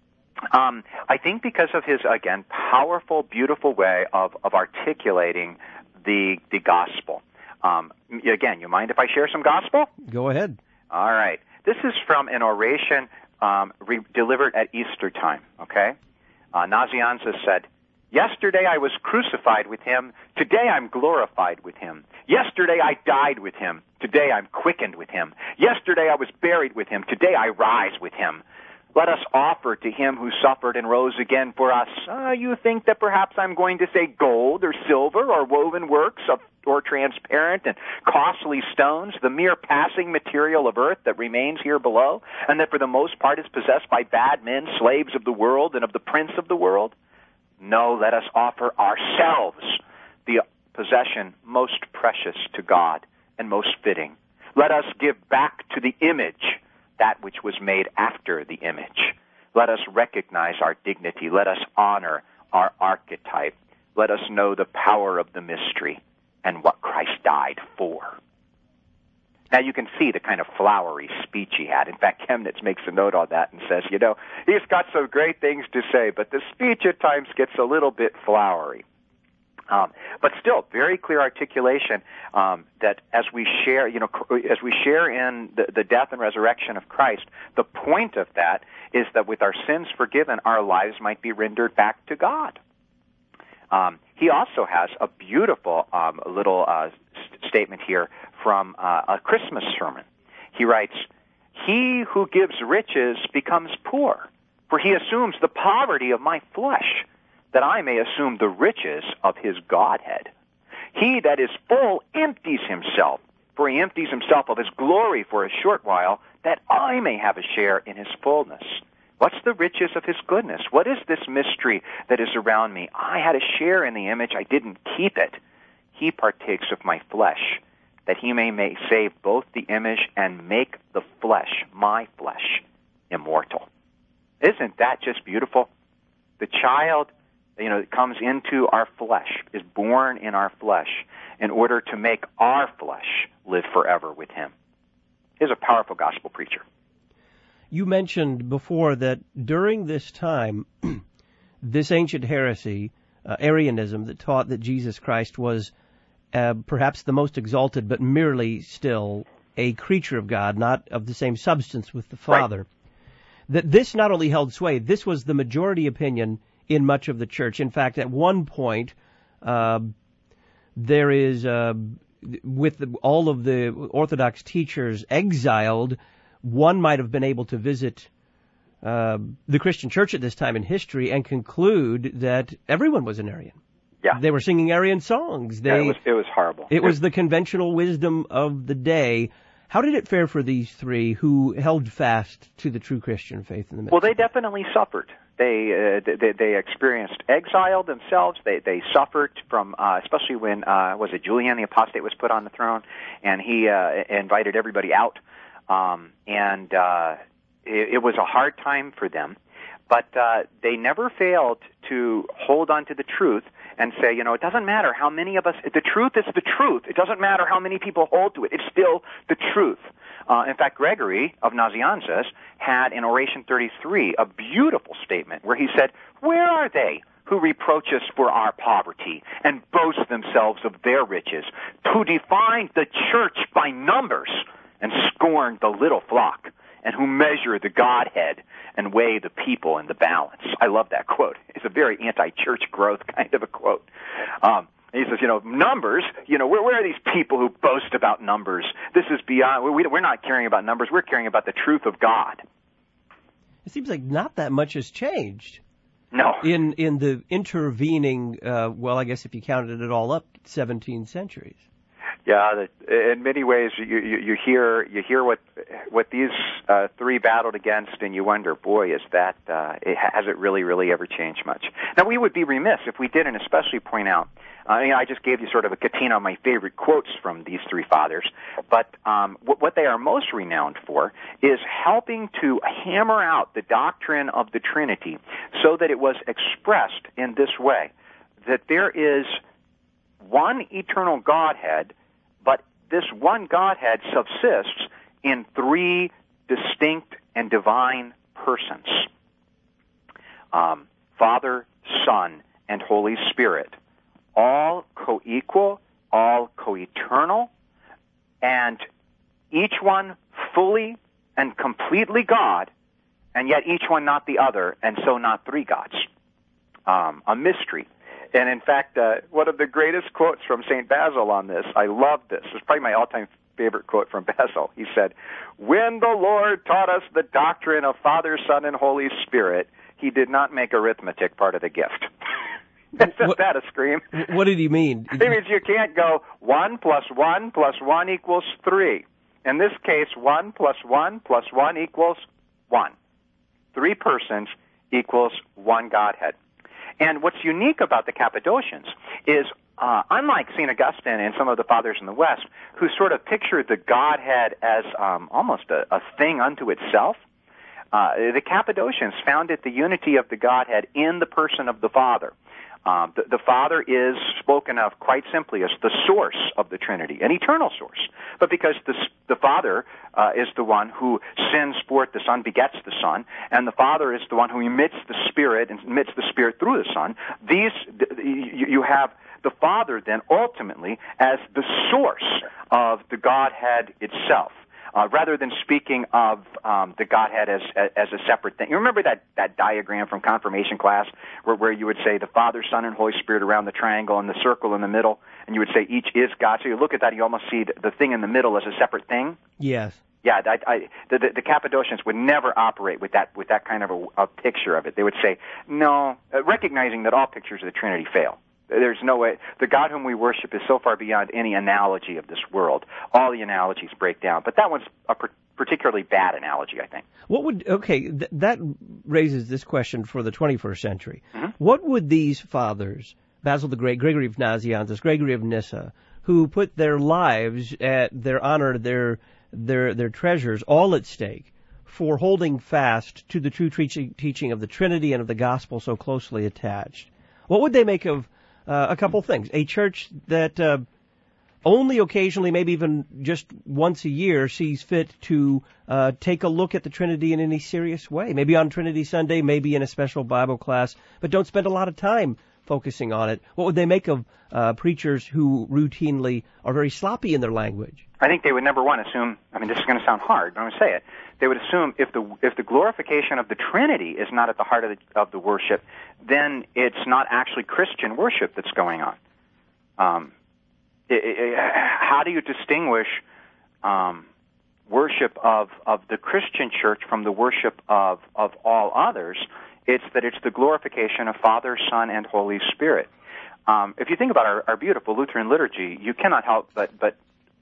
Um, I think because of his, again, powerful, beautiful way of, of articulating the the gospel. Um, again, you mind if I share some gospel? Go ahead. All right. This is from an oration Um, re- delivered at Easter time, okay? Uh, Nazianzus said, "Yesterday I was crucified with him. Today I'm glorified with him. Yesterday I died with him. Today I'm quickened with him. Yesterday I was buried with him. Today I rise with him. Let us offer to him who suffered and rose again for us. Uh, you think that perhaps I'm going to say gold or silver or woven works of, or transparent and costly stones, the mere passing material of earth that remains here below, and that for the most part is possessed by bad men, slaves of the world and of the prince of the world? No, let us offer ourselves, the possession most precious to God and most fitting. Let us give back to the image that which was made after the image. Let us recognize our dignity. Let us honor our archetype. Let us know the power of the mystery and what Christ died for." Now you can see the kind of flowery speech he had. In fact, Chemnitz makes a note on that and says, you know, he's got some great things to say, but the speech at times gets a little bit flowery. Um, but still, very clear articulation um, that as we share, you know, as we share in the, the death and resurrection of Christ, the point of that is that with our sins forgiven, our lives might be rendered back to God. Um, he also has a beautiful um, little uh, st- statement here from uh, a Christmas sermon. He writes, "He who gives riches becomes poor, for he assumes the poverty of my flesh, that I may assume the riches of his Godhead. He that is full empties himself, for he empties himself of his glory for a short while, that I may have a share in his fullness. What's the riches of his goodness? What is this mystery that is around me? I had a share in the image, I didn't keep it. He partakes of my flesh, that he may, may save both the image and make the flesh, my flesh, immortal." Isn't that just beautiful? The child, you know, comes into our flesh, is born in our flesh in order to make our flesh live forever with him. He's a powerful gospel preacher. You mentioned before that during this time, this ancient heresy, uh, Arianism, that taught that Jesus Christ was uh, perhaps the most exalted, but merely still a creature of God, not of the same substance with the Father. Right. That this not only held sway, this was the majority opinion in much of the church. In fact, at one point, uh, there is, uh, with the, all of the Orthodox teachers exiled, one might have been able to visit uh, the Christian church at this time in history and conclude that everyone was an Arian. Yeah. They were singing Arian songs. They, yeah, it was, it was horrible. It was the conventional wisdom of the day. How did it fare for these three who held fast to the true Christian faith in the midst? Well, they definitely suffered. They uh, they, they experienced exile themselves. They they suffered from, uh, especially when uh, was it Julian the Apostate was put on the throne, and he uh, invited everybody out, um, and uh, it, it was a hard time for them. But uh, they never failed to hold on to the truth and say, you know, it doesn't matter how many of us, the truth is the truth. It doesn't matter how many people hold to it. It's still the truth. Uh, in fact, Gregory of Nazianzus had in Oration thirty-three a beautiful statement where he said, where are they who reproach us for our poverty and boast themselves of their riches, who define the church by numbers and scorn the little flock, and who measure the Godhead and weigh the people in the balance? I love that quote. It's a very anti-church growth kind of a quote. Um, and he says, you know, numbers, you know, where, where are these people who boast about numbers? This is beyond, we, we're not caring about numbers, we're caring about the truth of God. It seems like not that much has changed. No. In in the intervening, uh, well, I guess if you counted it all up, seventeen centuries. Yeah, in many ways, you, you, you hear you hear what what these uh, three battled against, and you wonder, boy, is that uh, it, has it really, really ever changed much? Now, we would be remiss if we didn't, especially point out. Uh, you know, I just gave you sort of a catena of my favorite quotes from these three fathers, but um, what, what they are most renowned for is helping to hammer out the doctrine of the Trinity, so that it was expressed in this way: that there is one eternal Godhead, but this one Godhead subsists in three distinct and divine persons. Um, Father, Son, and Holy Spirit. All co-equal, all co-eternal, and each one fully and completely God, and yet each one not the other, and so not three gods. Um, a mystery. And in fact, uh, one of the greatest quotes from Saint Basil on this, I love this. It's probably my all-time favorite quote from Basil. He said, when the Lord taught us the doctrine of Father, Son, and Holy Spirit, he did not make arithmetic part of the gift. Isn't what, that a scream? What did he mean? It means you can't go one plus one plus one equals three. In this case, one plus one plus one equals one. Three persons equals one Godhead. And what's unique about the Cappadocians is, uh, unlike Saint Augustine and some of the fathers in the West, who sort of pictured the Godhead as um, almost a, a thing unto itself, uh, the Cappadocians founded the unity of the Godhead in the person of the Father. Um, the, the Father is spoken of quite simply as the source of the Trinity, an eternal source. But because the, the Father uh, is the one who sends forth the Son, begets the Son, and the Father is the one who emits the Spirit and emits the Spirit through the Son, these you, you have the Father then ultimately as the source of the Godhead itself. Uh, rather than speaking of um, the Godhead as as a separate thing. You remember that, that diagram from confirmation class where, where you would say the Father, Son, and Holy Spirit around the triangle and the circle in the middle, and you would say each is God. So you look at that, you almost see the thing in the middle as a separate thing. Yes. Yeah, I, I, the, the, the Cappadocians would never operate with that with that kind of a, a picture of it. They would say, no, uh, recognizing that all pictures of the Trinity fail. There's no way. The God whom we worship is so far beyond any analogy of this world. All the analogies break down. But that one's a particularly bad analogy, I think. What would, okay, th- that raises this question for the twenty-first century. Mm-hmm. What would these fathers, Basil the Great, Gregory of Nazianzus, Gregory of Nyssa, who put their lives, at their honor, their, their, their treasures, all at stake, for holding fast to the true teaching, teaching of the Trinity and of the gospel so closely attached, what would they make of Uh, a couple things? A church that uh, only occasionally, maybe even just once a year, sees fit to uh, take a look at the Trinity in any serious way. Maybe on Trinity Sunday, maybe in a special Bible class, but don't spend a lot of time focusing on it. What would they make of uh, preachers who routinely are very sloppy in their language? I think they would, number one, assume, I mean, this is going to sound hard, but I'm going to say it. They would assume if the if the glorification of the Trinity is not at the heart of the, of the worship, then it's not actually Christian worship that's going on. Um, it, it, how do you distinguish um, worship of, of the Christian church from the worship of, of all others? It's that it's the glorification of Father, Son, and Holy Spirit. Um, if you think about our, our beautiful Lutheran liturgy, you cannot help but but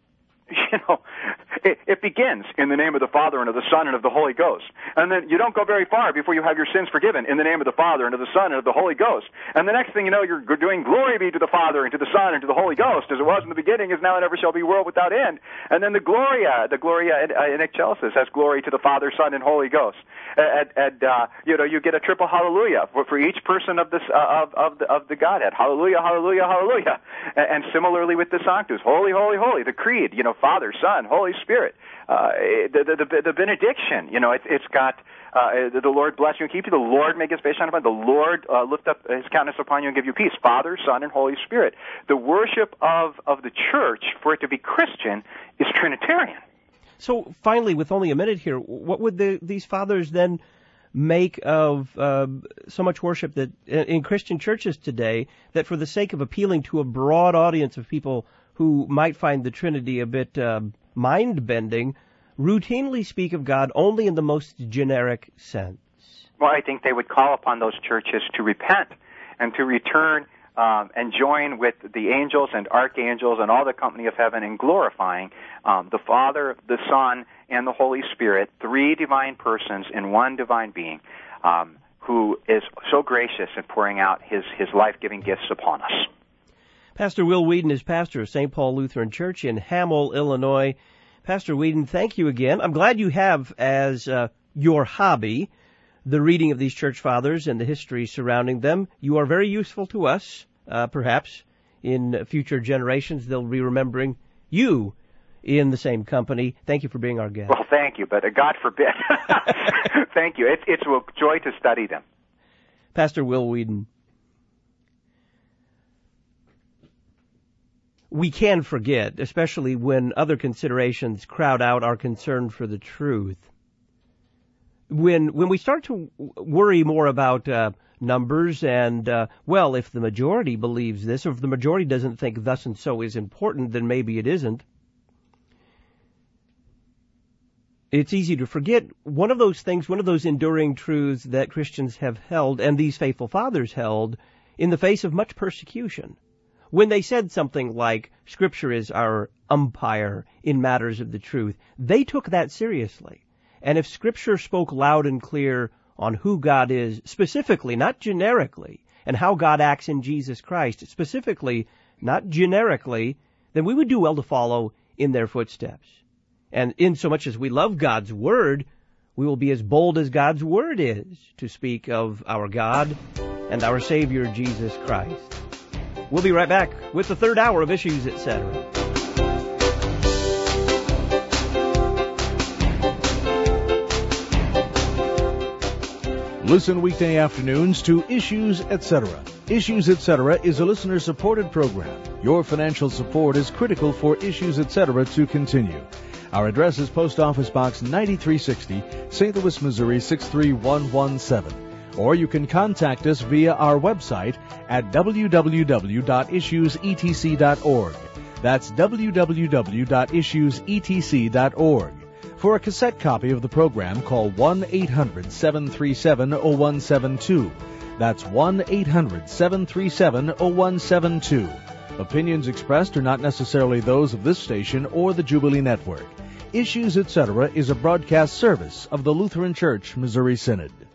you know, it, it begins in the name of the Father and of the Son and of the Holy Ghost. And then you don't go very far before you have your sins forgiven in the name of the Father and of the Son and of the Holy Ghost. And the next thing you know, you're doing glory be to the Father and to the Son and to the Holy Ghost, as it was in the beginning, is now, and ever shall be, world without end. And then the Gloria, the Gloria in, in Excelsis has glory to the Father, Son, and Holy Ghost. And, and uh, you know, you get a triple hallelujah for, for each person of this uh, of of the, of the Godhead. Hallelujah, hallelujah, hallelujah. And, and similarly with the Sanctus, holy, holy, holy. The Creed, you know, Father, Son, Holy Spirit. Uh, the, the, the, the benediction, you know, it, it's got uh, the Lord bless you and keep you. The Lord make His face shine upon you. The Lord uh, lift up His countenance upon you and give you peace. Father, Son, and Holy Spirit. The worship of, of the church, for it to be Christian, is Trinitarian. So finally, with only a minute here, what would the, these fathers then make of uh, so much worship that in Christian churches today, that for the sake of appealing to a broad audience of people who might find the Trinity a bit uh, mind-bending, routinely speak of God only in the most generic sense? Well, I think they would call upon those churches to repent and to return Um, and join with the angels and archangels and all the company of heaven in glorifying um, the Father, the Son, and the Holy Spirit, three divine persons in one divine being, um, who is so gracious in pouring out his, his life-giving gifts upon us. Pastor Will Whedon is pastor of Saint Paul Lutheran Church in Hamel, Illinois. Pastor Whedon, thank you again. I'm glad you have as uh, your hobby the reading of these church fathers and the history surrounding them. You are very useful to us. Uh, perhaps in future generations they'll be remembering you in the same company. Thank you for being our guest. Well, thank you, but uh, God forbid. Thank you. It's, it's a joy to study them. Pastor Will Whedon. We can forget, especially when other considerations crowd out our concern for the truth. When when we start to worry more about uh, numbers and, uh, well, if the majority believes this, or if the majority doesn't think thus and so is important, then maybe it isn't. It's easy to forget one of those things, one of those enduring truths that Christians have held, and these faithful fathers held, in the face of much persecution. When they said something like, Scripture is our umpire in matters of the truth, they took that seriously. And if Scripture spoke loud and clear on who God is, specifically, not generically, and how God acts in Jesus Christ, specifically, not generically, then we would do well to follow in their footsteps. And in so much as we love God's Word, we will be as bold as God's Word is to speak of our God and our Savior, Jesus Christ. We'll be right back with the third hour of Issues, et cetera. Listen weekday afternoons to Issues, et cetera. Issues, et cetera is a listener-supported program. Your financial support is critical for Issues, et cetera to continue. Our address is Post Office Box ninety-three sixty, Saint Louis, Missouri six three one one seven. Or you can contact us via our website at w w w dot issues e t c dot org. That's w w w dot issues e t c dot org. For a cassette copy of the program, call one eight hundred seven three seven oh one seven two. That's one eight hundred seven three seven oh one seven two. Opinions expressed are not necessarily those of this station or the Jubilee Network. Issues, et cetera is a broadcast service of the Lutheran Church Missouri Synod.